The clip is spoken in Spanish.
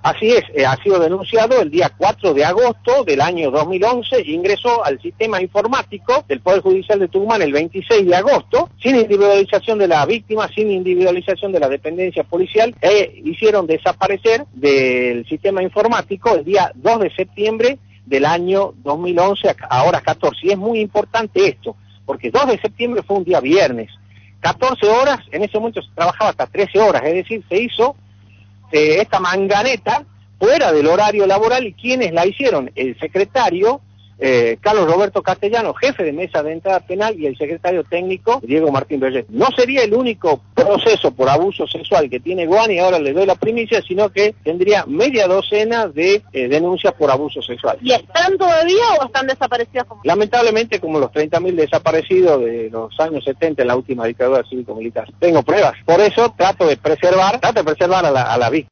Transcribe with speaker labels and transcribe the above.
Speaker 1: Así es, ha sido denunciado el día 4 de agosto del año 2011, ingresó al sistema informático del Poder Judicial de Tucumán el 26 de agosto, sin individualización de la víctima, sin individualización de la dependencia policial, hicieron desaparecer del sistema informático el día 2 de septiembre del año 2011 a horas 14. Y es muy importante esto, porque 2 de septiembre fue un día viernes, 14 horas, en ese momento se trabajaba hasta 13 horas, es decir, se hizo esta manganeta fuera del horario laboral. ¿Y quiénes la hicieron? El secretario Carlos Roberto Castellano, jefe de mesa de entrada penal, y el secretario técnico Diego Martín Berget. No sería el único proceso por abuso sexual que tiene Guani, ahora le doy la primicia, sino que tendría media docena de denuncias por abuso sexual.
Speaker 2: ¿Y están todavía o están desaparecidos?
Speaker 1: Lamentablemente, como los 30.000 desaparecidos de los años 70 en la última dictadura cívico-militar. Tengo pruebas, por eso trato de preservar a la víctima.